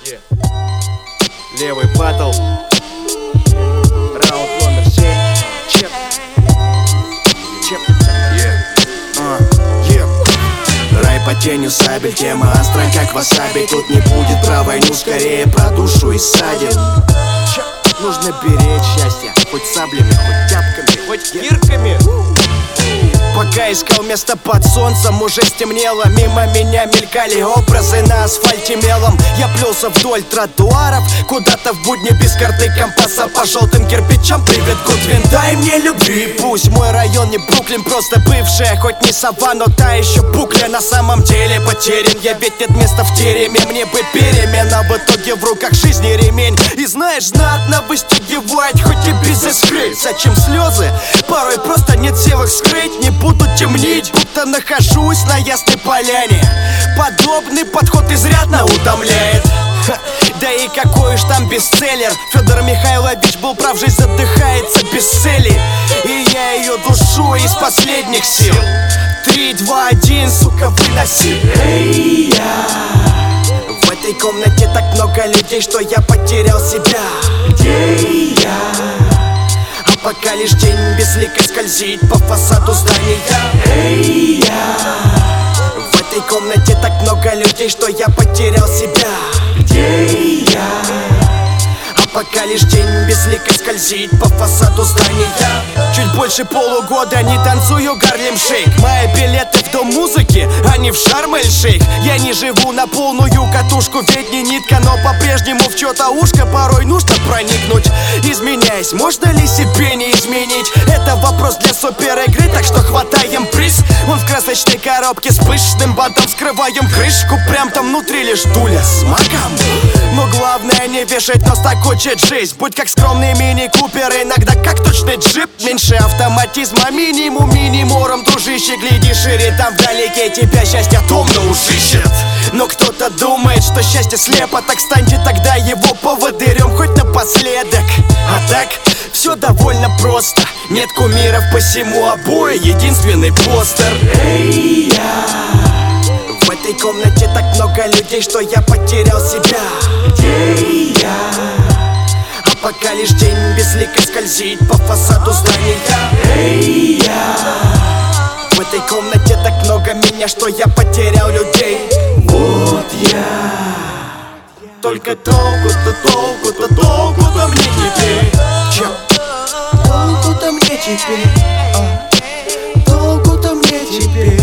Левый батл. Раунд номер 7. Чеп. Рай по тенью сабель, тема остра, как васаби. Тут не будет про войну, скорее про душу и ссадин. Нужно беречь счастье, хоть саблями, хоть тяпками, хоть кирками. Пока искал место под солнцем, уже стемнело. Мимо меня мелькали образы на асфальте мелом. Я плелся вдоль тротуаров, куда-то в будни без карты компаса. По желтым кирпичам привет, Гудвин, дай мне любви. Пусть мой район не Бруклин, просто бывшая, хоть не сова, но та еще букля. На самом деле потерян я, ведь нет места в тереме. Мне бы перемен, а в итоге в руках жизни ремень. И знаешь, знатно выстегивать, хоть и без искры. Зачем слезы? Порой просто нет сил их скрыть. Не буду темнить, будто нахожусь на ясной поляне. Подобный подход изрядно утомляет. Да и какой уж там бестселлер. Федор Михайлович был прав, жизнь задыхается без цели. И я ее душу из последних сил. 3, 2, 1, сука, выноси. Эй, я. В этой комнате так много людей, что я потерял себя. Где я? Пока лишь тень безлико скользит по фасаду здания. Эй, я. В этой комнате так много людей, что я потерял себя. Где я? Пока лишь тень безлико скользит по фасаду здания. Чуть больше полугода не танцую Гарлем Шейк. Мои билеты в дом музыки, а не в Шарм-эль-Шейх. Я не живу на полную катушку, ведь не нитка, но по-прежнему в чьё-то ушко порой нужно проникнуть. Изменяясь, можно ли себе не изменить? Это вопрос для супер-игры, так что хватаем приз. Вон в красочной коробке с пышным бантом скрываем крышку, прям там внутри лишь дуля с маком. Но главное не вешать нос, так хочет жизнь. Будь как скромный мини-купер, иногда как точный джип. Меньше автоматизма, минимум минимором. Дружище, гляди шире, там вдалеке тебя счастье томно уж ищет. Но кто-то думает, что счастье слепо. Так станьте тогда его поводырем хоть напоследок. А так все довольно просто. Нет кумиров, посему обои единственный постер. Эй, я. В этой комнате так много людей, что я потерял себя. Где я? Пока лишь тень безлико скользит по фасаду здания. Эй, я. В этой комнате так много меня, что я потерял людей. Вот я. Только толку-то мне теперь. Толку-то мне теперь. Толку-то мне теперь.